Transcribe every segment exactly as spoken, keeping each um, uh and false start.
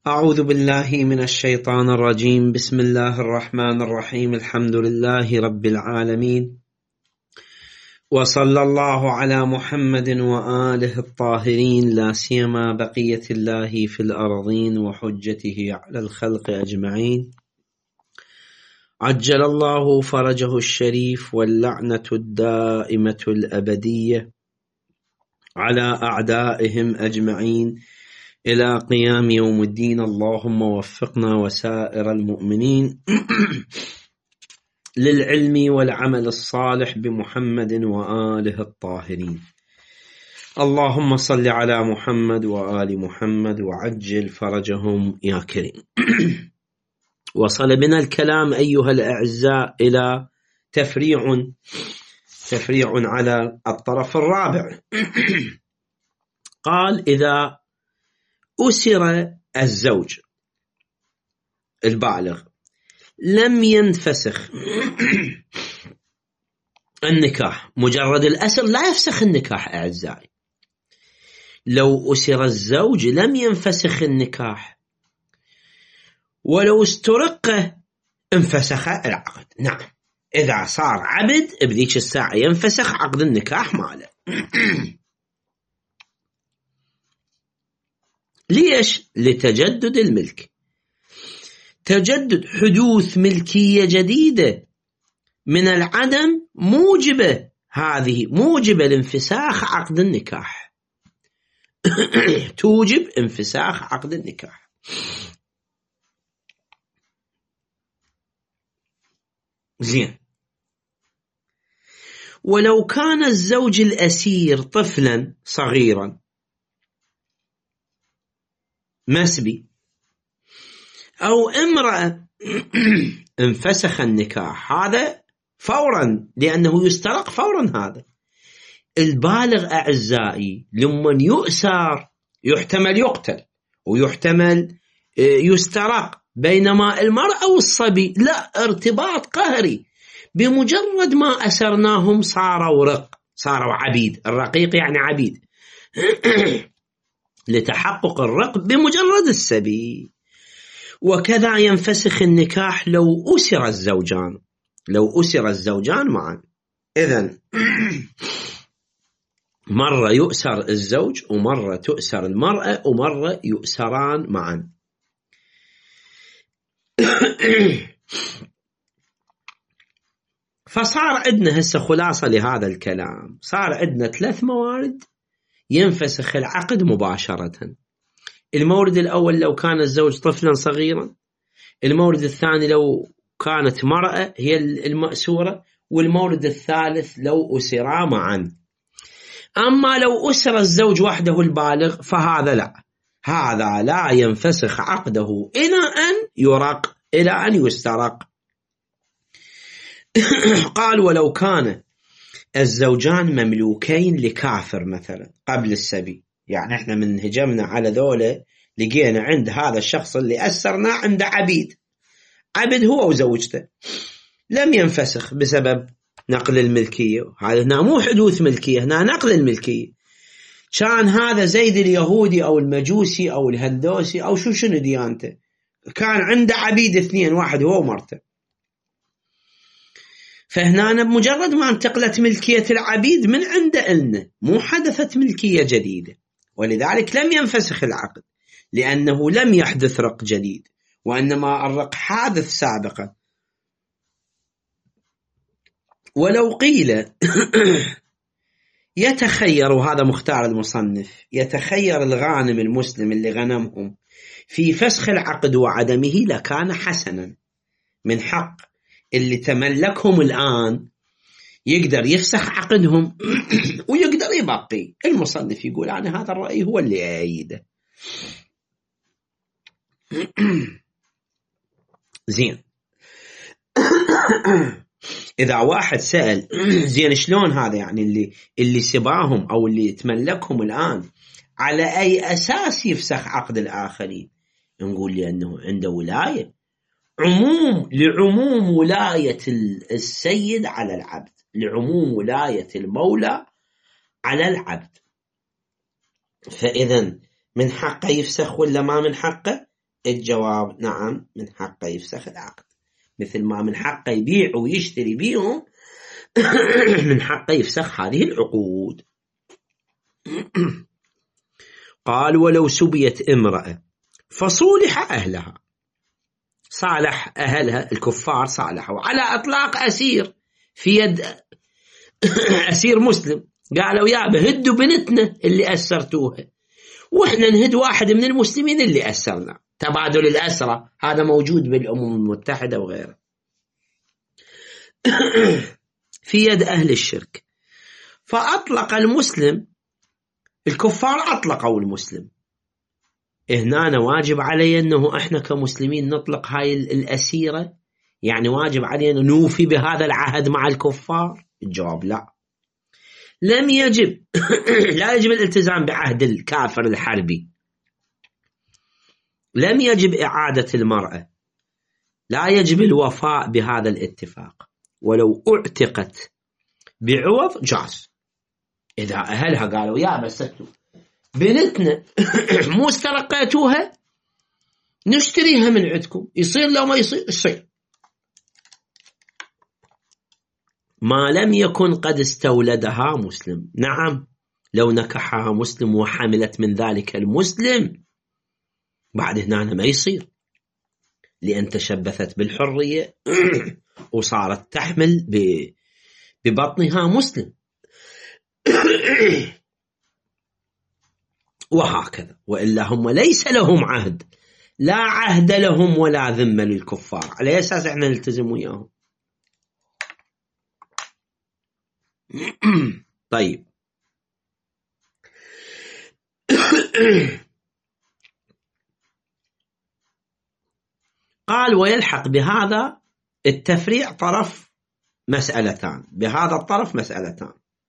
أعوذ بالله من الشيطان الرجيم. بسم الله الرحمن الرحيم. الحمد لله رب العالمين، وصلى الله على محمد وآله الطاهرين، لا سيما بقية الله في الأرضين وحجته على الخلق أجمعين. عجل الله فرجه الشريف، واللعنة الدائمة الأبدية على أعدائهم أجمعين إلى قيام يوم الدين. اللهم وفقنا وسائر المؤمنين للعلم والعمل الصالح بمحمد وآله الطاهرين. اللهم صل على محمد وآل محمد وعجل فرجهم يا كريم. وصل بنا الكلام أيها الأعزاء إلى تفريع تفريع على الطرف الرابع. قال: إذا أسر الزوج البالغ لم ينفسخ النكاح، مجرد الأسر لا يفسخ النكاح أعزائي. لو أسر الزوج لم ينفسخ النكاح، ولو استرق انفسخ العقد. نعم، إذا صار عبد بذيك الساعة ينفسخ عقد النكاح ماله. ليش؟ لتجدد الملك، تجدد حدوث ملكية جديدة من العدم، موجبة هذه موجبة لانفساخ عقد النكاح. توجب انفساخ عقد النكاح. زين. ولو كان الزوج الأسير طفلا صغيرا مسبي أو امرأة انفسخ النكاح، هذا فورا، لأنه يسترق فورا. هذا البالغ أعزائي لمن يؤسر يحتمل يقتل ويحتمل يسترق، بينما المرأة والصبي لا، ارتباط قهري. بمجرد ما أسرناهم صاروا رق، صاروا عبيد. الرقيق يعني عبيد. لتحقق الرق بمجرد السبي. وكذا ينفسخ النكاح لو أسر الزوجان، لو أسر الزوجان معا. إذن مرة يؤسر الزوج، ومرة تؤسر المرأة، ومرة يؤسران معا. فصار عندنا هسه خلاصة لهذا الكلام، صار عندنا ثلاث موارد ينفسخ العقد مباشرة. المورد الأول لو كان الزوج طفلا صغيرا، المورد الثاني لو كانت مرأة هي المأسورة، والمورد الثالث لو أسرا معا. أما لو أسر الزوج وحده البالغ فهذا لا، هذا لا ينفسخ عقده إلى أن يرق، إلى أن يسترق. قال: ولو كان الزوجان مملوكين لكافر مثلا قبل السبي، يعني احنا من هجمنا على ذوله لقينا عند هذا الشخص اللي أسرنا عنده عبيد، عبد هو وزوجته، لم ينفسخ بسبب نقل الملكية. هذا هنا مو حدوث ملكية، هنا نقل الملكية. كان هذا زيد اليهودي أو المجوسي أو الهندوسي أو شو شنو ديانته، كان عنده عبيد اثنين، واحد هو ومرته. فهنا بمجرد ما انتقلت ملكية العبيد من عنده إلنا، مو حدثت ملكية جديدة، ولذلك لم ينفسخ العقد، لأنه لم يحدث رق جديد، وإنما الرق حادث سابقا. ولو قيل يتخير، وهذا مختار المصنف، يتخير الغانم المسلم اللي غنمهم في فسخ العقد وعدمه لكان حسنا. من حق اللي تملكهم الآن يقدر يفسخ عقدهم ويقدر يبقي. المصنف يقول أنا هذا الرأي هو اللي أعيده. زين. إذا واحد سأل زين شلون هذا، يعني اللي اللي سباهم أو اللي تملكهم الآن على أي أساس يفسخ عقد الآخرين؟ نقول لأنه عنده ولاية، عموم لعموم ولاية السيد على العبد، لعموم ولاية المولى على العبد. فإذا من حقه يفسخ ولا ما من حقه؟ الجواب نعم، من حقه يفسخ العقد، مثل ما من حقه يبيع ويشتري بيهم من حقه يفسخ هذه العقود. قال ولو سبيت امرأة فصولح أهلها، صالح أهلها الكفار، صالحوا على إطلاق أسير في يد أسير مسلم، قالوا يابا هدوا بنتنا اللي أسرتوها وإحنا نهد واحد من المسلمين اللي أسرنا، تبادل الأسرة هذا موجود بالأمم المتحدة وغيره. في يد أهل الشرك، فأطلق المسلم، الكفار أطلقوا المسلم، هنا واجب علي أنه إحنا كمسلمين نطلق هاي الأسيرة، يعني واجب علينا نوفي بهذا العهد مع الكفار؟ الجواب لا، لم يجب لا يجب الالتزام بعهد الكافر الحربي، لم يجب إعادة المرأة، لا يجب الوفاء بهذا الاتفاق، ولو اعتقت بعوض جاز. إذا أهلها قالوا يا بس بنتنا مو استرقيتوها نشتريها من عندكم، يصير لو ما يصير يصير، ما لم يكن قد استولدها مسلم. نعم، لو نكحها مسلم وحملت من ذلك المسلم بعد هنا ما يصير، لأن تشبثت بالحرية وصارت تحمل ببطنها مسلم وهكذا. وإلا هم ليس لهم عهد، لا عهد لهم ولا ذمة للكفار، على أساس احنا نلتزم وياهم. طيب قال ويلحق بهذا التفريع طرف مسألتان، بهذا الطرف مسألتان،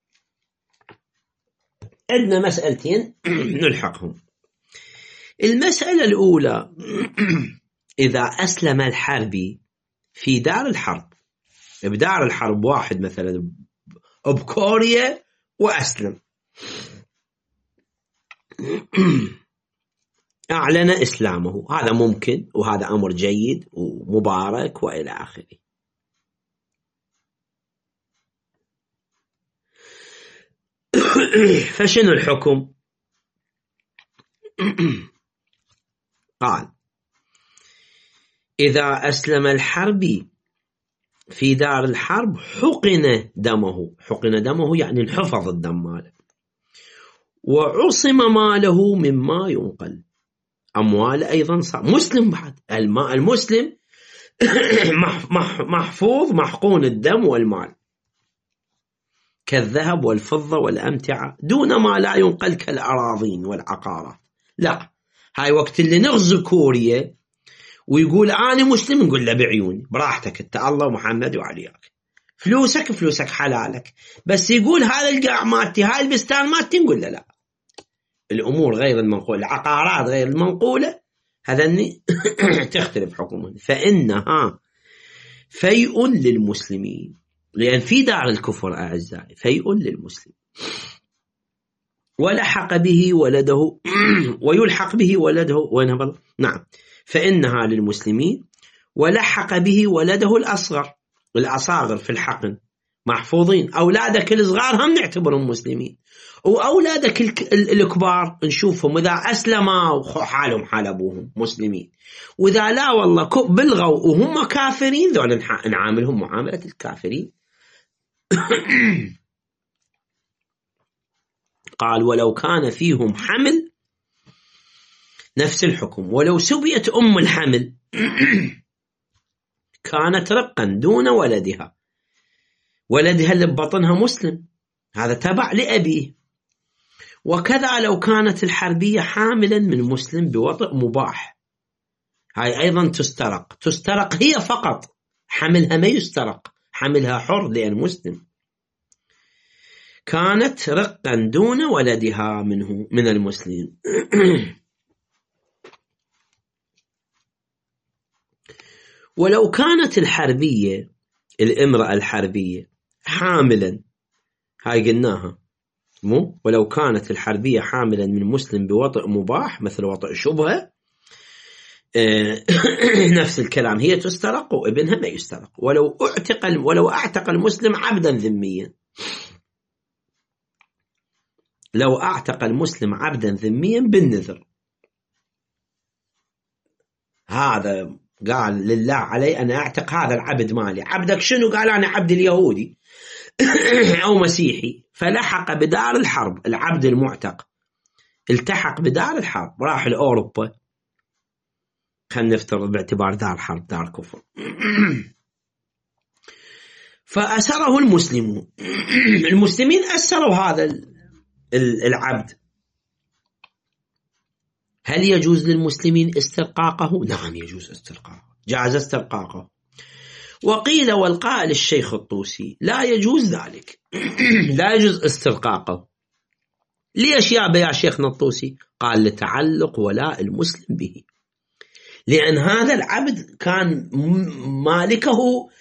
عندنا مسألتين نلحقهم. المسألة الأولى إذا أسلم الحربي في دار الحرب، بدار الحرب واحد مثلا بكوريا وأسلم، أعلن إسلامه، هذا ممكن وهذا أمر جيد ومبارك وإلى آخره. فشنو الحكم؟ قال إذا أسلم الحربي في دار الحرب حقن دمه، حقن دمه يعني انحفظ الدم ماله، وعصم ماله مما ينقل، أموال أيضا صار مسلم بعد، المسلم محفوظ محقون الدم والمال كالذهب والفضة والأمتعة، دون ما لا ينقل كالأراضين والعقارات. لا، هاي وقت اللي نغزو كوريا ويقول أنا مسلم نقول له بعيوني براحتك أنت الله ومحمد وعليك، فلوسك فلوسك حلالك، بس يقول هذا القاع مالتي هاي البستان مالتي نقول له لا، الأمور غير المنقولة، العقارات غير المنقولة، هذا تختلف حكمه. فإنها فيء للمسلمين، لأن في دار الكفر أعزائي فيء للمسلم، ولحق به ولده ويلحق به ولده ونبل. نعم، فإنها للمسلمين ولحق به ولده الأصغر، الأصاغر في الحقن محفوظين، أولادك الصغار هم نعتبرهم مسلمين، وأولادك الكبار نشوفهم إذا أسلموا حالهم حال أبوهم مسلمين، وإذا لا والله بلغوا وهم كافرين ذول نعاملهم معاملة الكافرين. قال ولو كان فيهم حمل نفس الحكم، ولو سبيت أم الحمل كانت رقا دون ولدها، ولدها اللي ببطنها مسلم هذا تبع لأبيه. وكذا لو كانت الحربية حاملا من مسلم بوطئ مباح، هاي أيضا تسترق، تسترق هي فقط، حملها ما يسترق، حملها حر لأن مسلم، كانت رقا دون ولدها منه من المسلم. ولو كانت الحربية الامرأة الحربية حاملا، هاي قلناها مو، ولو كانت الحربية حاملا من مسلم بوطئ مباح مثل وطئ شبهة، نفس الكلام، هي تسترق وابنها ما يسترق. ولو اعتق ولو اعتق المسلم عبدا ذميا، لو اعتق المسلم عبدا ذميا بالنذر، هذا قال لله علي أن أعتق هذا العبد مالي. عبدك شنو؟ قال أنا عبد اليهودي أو مسيحي، فلحق بدار الحرب. العبد المعتق التحق بدار الحرب، راح لأوروبا، خلينا نفترض باعتبار دار حرب دار كفر، فأسره المسلمون. المسلمين أسروا هذا العبد، هل يجوز للمسلمين استرقاقه؟ نعم يجوز استرقاقه، جاز استرقاقه. وقيل والقائل الشيخ الطوسي لا يجوز ذلك، لا يجوز استرقاقه. ليش يا شيخنا الطوسي؟ قال لتعلق ولاء المسلم به، لأن هذا العبد كان مالكه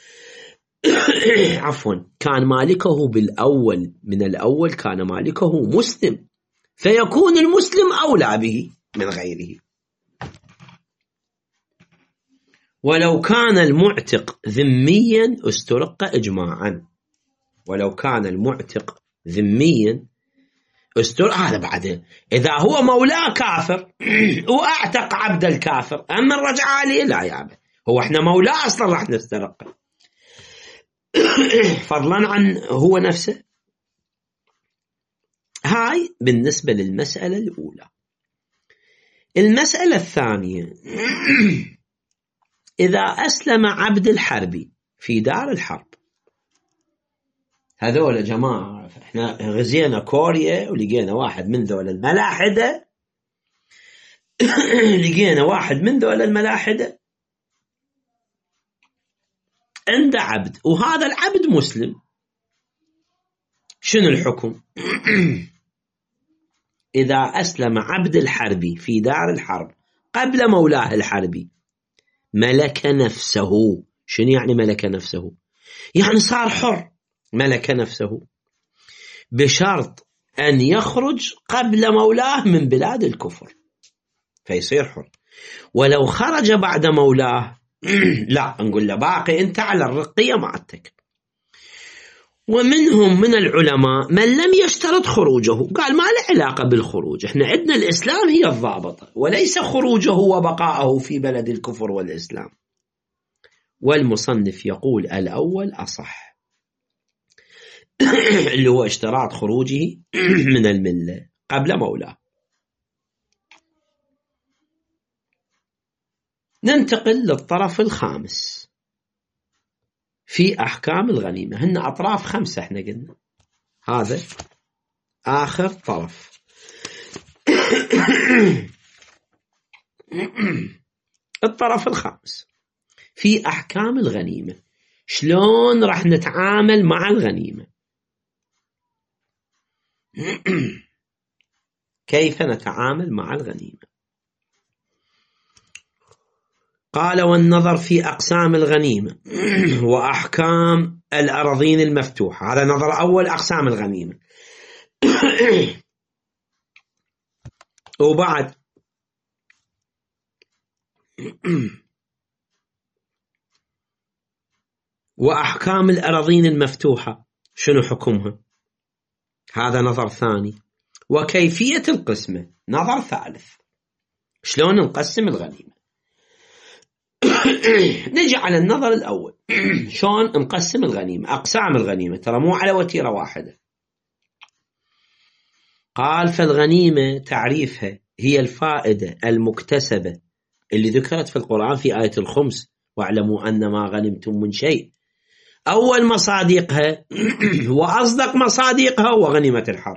عفوا كان مالكه بالأول، من الأول كان مالكه مسلم، فيكون المسلم أولى به من غيره. ولو كان المعتق ذميا استرق إجماعا، ولو كان المعتق ذميا استرق. هذا بعد إذا هو مولاه كافر وأعتق عبد الكافر، أما الرجع عليه لا يا أبا، هو احنا مولاه أصلا راح نسترق فضلا عن هو نفسه. هاي بالنسبة للمسألة الأولى. المسألة الثانية، إذا أسلم عبد الحربي في دار الحرب، هذول يا جماعة احنا غزينا كوريا ولقينا واحد من ذول الملاحدة لقينا واحد من ذول الملاحدة عنده عبد، وهذا العبد مسلم، شنو الحكم؟ إذا أسلم عبد الحربي في دار الحرب قبل مولاه الحربي ملك نفسه. شنو يعني ملك نفسه؟ يعني صار حر، ملك نفسه بشرط أن يخرج قبل مولاه من بلاد الكفر فيصير حر. ولو خرج بعد مولاه لا، نقول له باقي أنت على الرقية معتك. ومنهم من العلماء من لم يشترط خروجه، قال ما له علاقة بالخروج، احنا عندنا الإسلام هي الضابطة وليس خروجه وبقاءه في بلد الكفر والإسلام. والمصنف يقول الأول أصح اللي هو اشتراط خروجه من الملة قبل مولاه. ننتقل للطرف الخامس في أحكام الغنيمة. هن أطراف خمسة احنا قلنا، هذا آخر طرف. الطرف الخامس في أحكام الغنيمة، شلون راح نتعامل مع الغنيمة؟ كيف نتعامل مع الغنيمة؟ قال والنظر في أقسام الغنيمة وأحكام الأراضين المفتوحة. هذا نظر أول، أقسام الغنيمة. وبعد وأحكام الأراضين المفتوحة شنو حكمها؟ هذا نظر ثاني. وكيفية القسمة نظر ثالث، شلون نقسم الغنيمة. نجي على النظر الأول، شلون نقسم الغنيمة، أقسام الغنيمة، ترى مو على وتيرة واحدة. قال فالغنيمة تعريفها هي الفائدة المكتسبة اللي ذكرت في القرآن في آية الخمس، واعلموا أن ما غنمتم من شيء. أول مصادقها وأصدق مصادقها وغنيمة الحرب.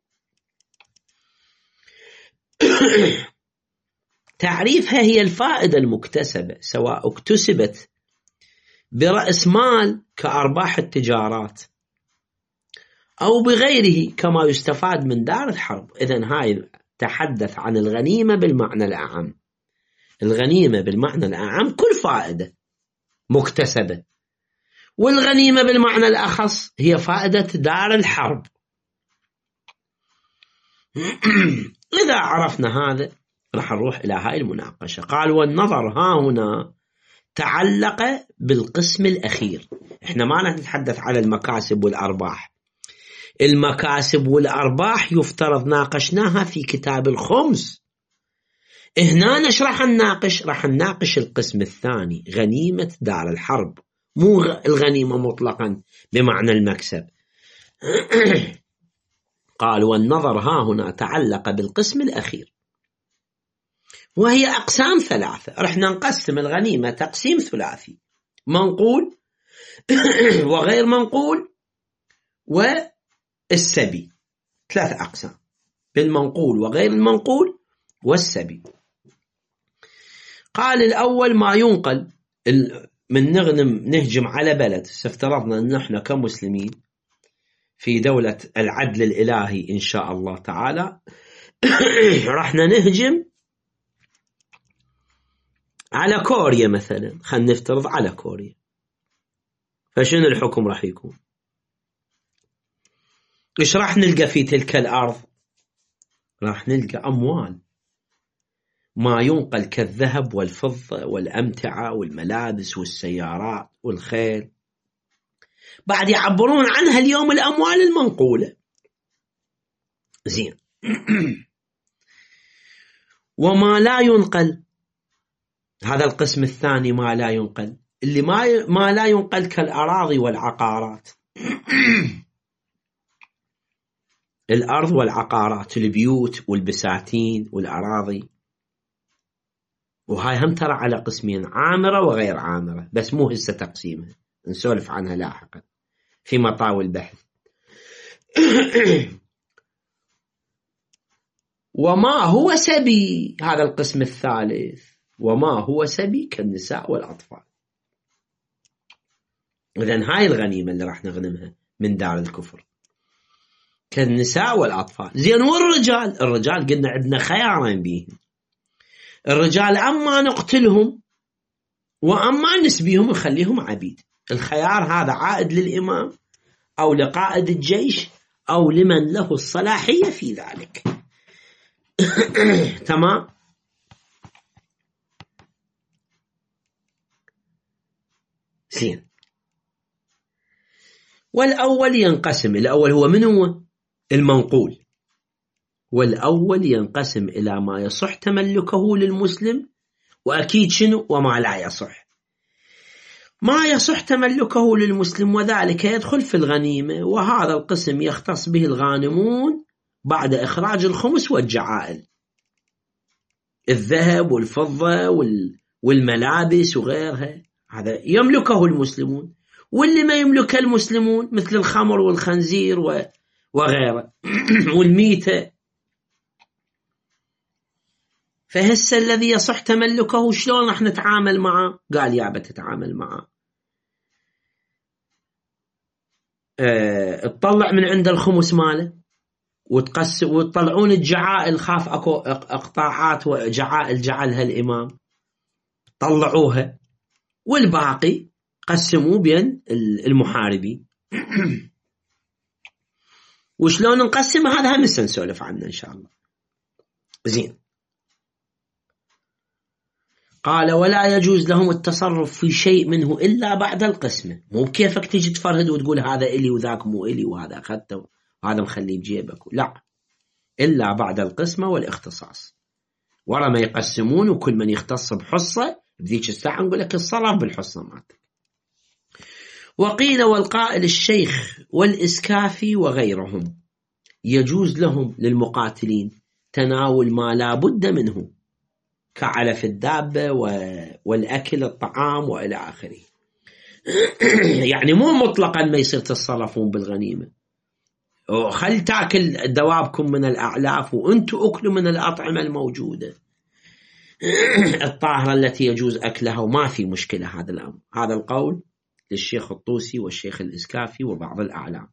تعريفها هي الفائدة المكتسبة سواء اكتسبت برأس مال كأرباح التجارات أو بغيره كما يستفاد من دار الحرب. إذن هاي تحدث عن الغنيمة بالمعنى الأعم. الغنيمة بالمعنى الأعم كل فائدة مكتسبة، والغنيمة بالمعنى الأخص هي فائدة دار الحرب. إذا عرفنا هذا راح نروح إلى هاي المناقشة. قال والنظر ها هنا تعلق بالقسم الأخير. إحنا ما راح نتحدث على المكاسب والأرباح. المكاسب والأرباح يفترض ناقشناها في كتاب الخمس. هنا نش راح نناقش راح نناقش القسم الثاني، غنيمة دار الحرب، مو الغنيمة مطلقا بمعنى المكسب. قال والنظر ها هنا تعلق بالقسم الأخير، وهي أقسام ثلاثة. رح نقسم الغنيمة تقسيم ثلاثي، منقول وغير منقول والسبي. ثلاث أقسام، بالمنقول وغير المنقول والسبي. قال الأول ما ينقل من نغنم نهجم على بلد. افترضنا أن احنا كمسلمين في دولة العدل الإلهي إن شاء الله تعالى رحنا نهجم على كوريا مثلا، خلينا نفترض على كوريا، فشنو الحكم راح يكون؟ إيش راح نلقى في تلك الأرض؟ راح نلقى أموال، ما ينقل كالذهب والفضة والأمتعة والملابس والسيارات والخيل، بعد يعبرون عنها اليوم الأموال المنقولة. زين. وما لا ينقل، هذا القسم الثاني ما لا ينقل، اللي ما ما لا ينقل كالأراضي والعقارات. الأرض والعقارات، البيوت والبساتين والأراضي، وهاي هم ترى على قسمين، عامرة وغير عامرة، بس مو هسه تقسيمها، نسولف عنها لاحقا في مطاوي البحث. وما هو سبي، هذا القسم الثالث، وما هو سبي كالنساء والأطفال. إذن هاي الغنيمة اللي راح نغنمها من دار الكفر، كالنساء والأطفال. زين والرجال؟ الرجال قلنا عندنا خيارين بيهم، الرجال أما نقتلهم وأما نسبيهم ونخليهم عبيد. الخيار هذا عائد للإمام أو لقائد الجيش أو لمن له الصلاحية في ذلك. تمام. زين. والأول ينقسم، الأول هو من هو؟ المنقول. والأول ينقسم إلى ما يصح تملكه للمسلم، وأكيد شنو؟ وما لا يصح. ما يصح تملكه للمسلم وذلك يدخل في الغنيمة، وهذا القسم يختص به الغانمون بعد إخراج الخمس والجعائل، الذهب والفضة والملابس وغيرها، هذا يملكه المسلمون. واللي ما يملكه المسلمون مثل الخمر والخنزير وغيره والميتة. فهسه الذي يصح تملكه شلون راح نتعامل معه؟ قال يا بتتعامل معه، اه تطلع من عند الخمس ماله وتقسم، وتطلعون الجعائل، خاف اكو اقطاعات وجعائل جعلها الامام، طلعوها، والباقي قسموه بين المحاربين. وشلون نقسم هذا هم نسولف عنه ان شاء الله. زين. قال ولا يجوز لهم التصرف في شيء منه إلا بعد القسمة. مو بكيفك تيجي تفرهد وتقول هذا إلي وذاك مو إلي وهذا أخذته وهذا مخليه بجيبك، لا، إلا بعد القسمة والاختصاص. ورا ما يقسمون وكل من يختص بحصة، بذيك الساعة نقول لك الصرف بالحصة مالتك. وقيل والقائل الشيخ والإسكافي وغيرهم يجوز لهم للمقاتلين تناول ما لا بد منه كعلف الدابة والأكل الطعام وإلى آخره. يعني مو مطلقا ما يصير تتصرفون بالغنيمة، خل تاكل دوابكم من الأعلاف وأنتوا أكلوا من الأطعمة الموجودة الطاهرة التي يجوز أكلها، وما في مشكلة هذا الأمر. هذا القول للشيخ الطوسي والشيخ الإسكافي وبعض الأعلام.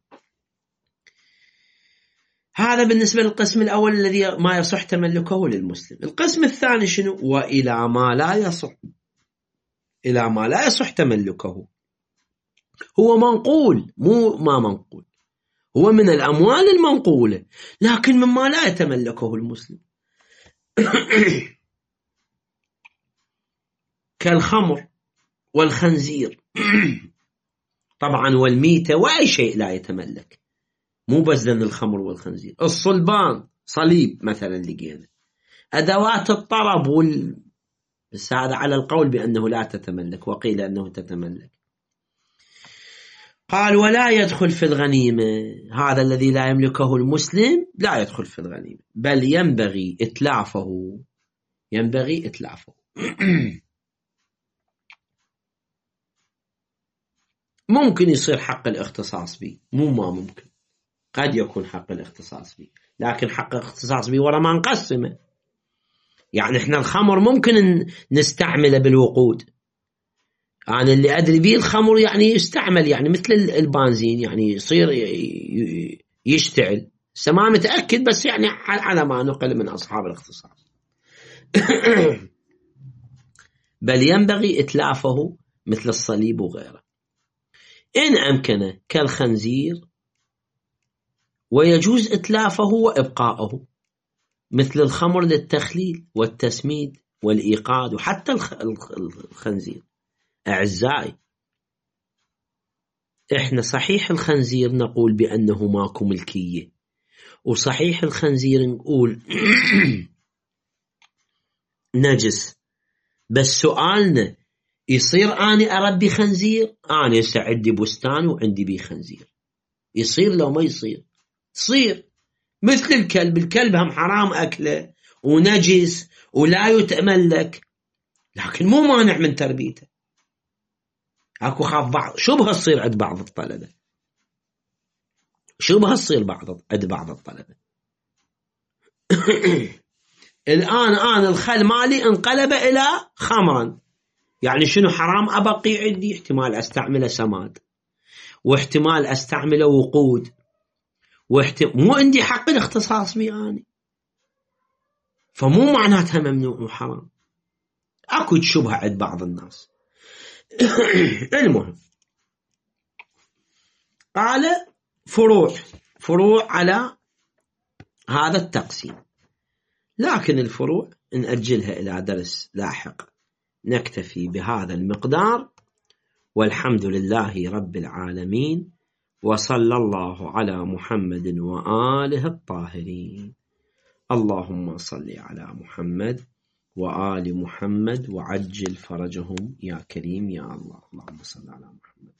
هذا بالنسبة للقسم الأول الذي ما يصح تملكه للمسلم. القسم الثاني شنو؟ وإلى ما لا يصح، إلى ما لا يصح تملكه، هو منقول مو ما منقول، هو من الأموال المنقولة لكن مما لا يتملكه المسلم. كالخمر والخنزير طبعا والميتة وأي شيء لا يتملك، مو بس ذن الخمر والخنزير، الصلبان صليب مثلا لقينا، أدوات الطرب وال... بس هذا على القول بأنه لا تتملك، وقيل أنه تتملك. قال ولا يدخل في الغنيمة، هذا الذي لا يملكه المسلم لا يدخل في الغنيمة، بل ينبغي إتلافه، ينبغي إتلافه. ممكن يصير حق الاختصاص به، مو ما ممكن، قد يكون حق الاختصاص به، لكن حق الاختصاص به ورا ما نقسمه. يعني احنا الخمر ممكن نستعمله بالوقود، أنا اللي أدري به الخمر يعني يستعمل يعني مثل البنزين، يعني يصير يشتعل، ما متأكد بس يعني على ما نقل من أصحاب الاختصاص. بل ينبغي إتلافه مثل الصليب وغيره إن أمكن كالخنزير، ويجوز إتلافه وإبقاءه مثل الخمر للتخليل والتسميد والإيقاد، وحتى الخنزير. أعزائي إحنا صحيح الخنزير نقول بأنه ماكو ملكية، وصحيح الخنزير نقول نجس، بس سؤالنا يصير أنا أربي خنزير؟ أنا يسا عندي بستان وعندي بيه خنزير، يصير لو ما يصير؟ تصير. مثل الكلب، الكلب هم حرام أكله ونجس ولا يتملك، لكن مو مانع من تربيته. اكو خاف بعض شبهه تصير عند بعض الطلبه، شبهه تصير بعض عند بعض الطلبه. الان انا الخل مالي انقلب الى خمرا، يعني شنو حرام ابقي عندي؟ احتمال استعمله سماد، واحتمال استعمله وقود، واحتمال مو عندي حق الاختصاص بي اني، فمو معناتها ممنوع وحرام. اكو شبهه عند بعض الناس. المهم قال فروع فروع على هذا التقسيم، لكن الفروع نأجلها إلى درس لاحق. نكتفي بهذا المقدار، والحمد لله رب العالمين، وصلى الله على محمد وآله الطاهرين. اللهم صل على محمد وآل محمد وعجل فرجهم يا كريم يا الله. اللهم صل على محمد.